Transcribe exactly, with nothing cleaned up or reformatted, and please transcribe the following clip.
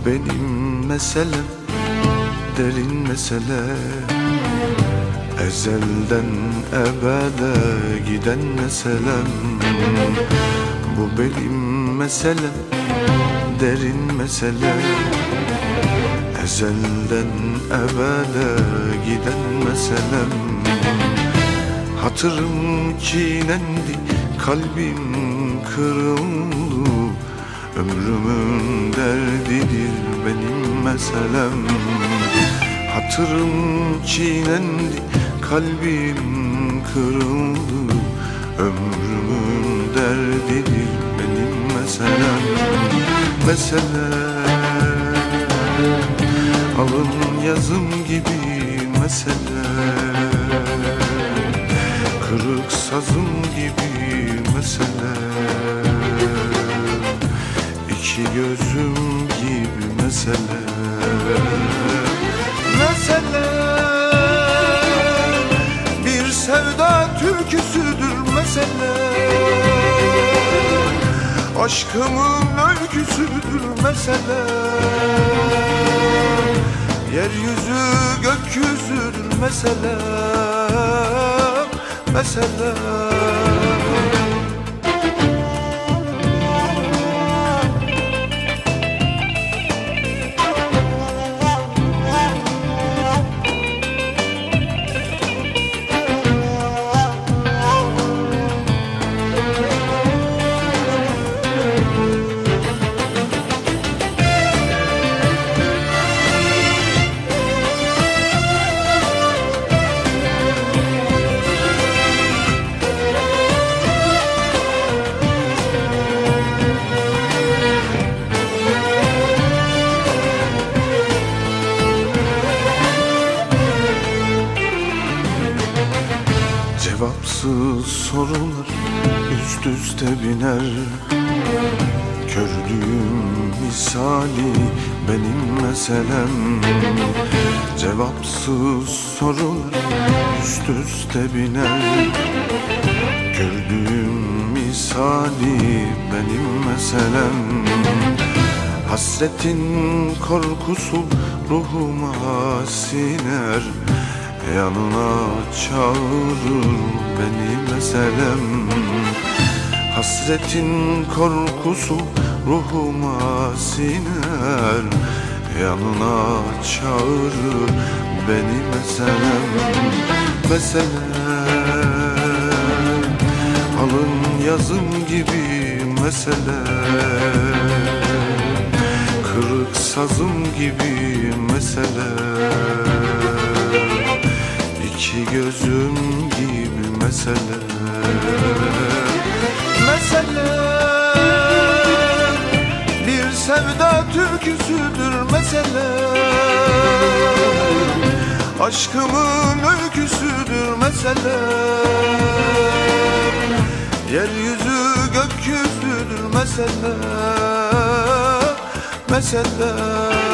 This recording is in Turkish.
benim meselem, derin mesele. Ezelden ebede giden meselem. Bu benim meselem, derin mesele. Ezelden ebede giden meselem. Hatırım çiğnendi, kalbim kırıldı. Ömrümün derdidir benim meselem. Hatırım çiğnendi, kalbim kırıldı. Ömrümün derdidir benim meselem. Meselem alın yazım gibi mesele. Kırık sazım gibi mesele. İki gözüm gibi mesele. Mesele bir sevda türküsüdür mesele. Aşkımın öyküsüdür mesele. Yeryüzü gökyüzüdür mesele. Mesele. Cevapsız sorular üst üste biner. Kördüğüm misali benim meselem. Cevapsız sorular üst üste biner. Gördüğüm misali benim meselem. Hasretin korkusu ruhuma siner. Yanına çağırır beni meselem. Hasretin korkusu ruhuma siner. Yanına çağırır beni meselem. Meselem alın yazım gibi mesele. Kırık sazım gibi mesele. İki gözüm gibi mesele. Mesele bir sevda türküsüdür mesele. Aşkımın öyküsüdür mesele. Yeryüzü gökyüzüdür mesele. Mesele.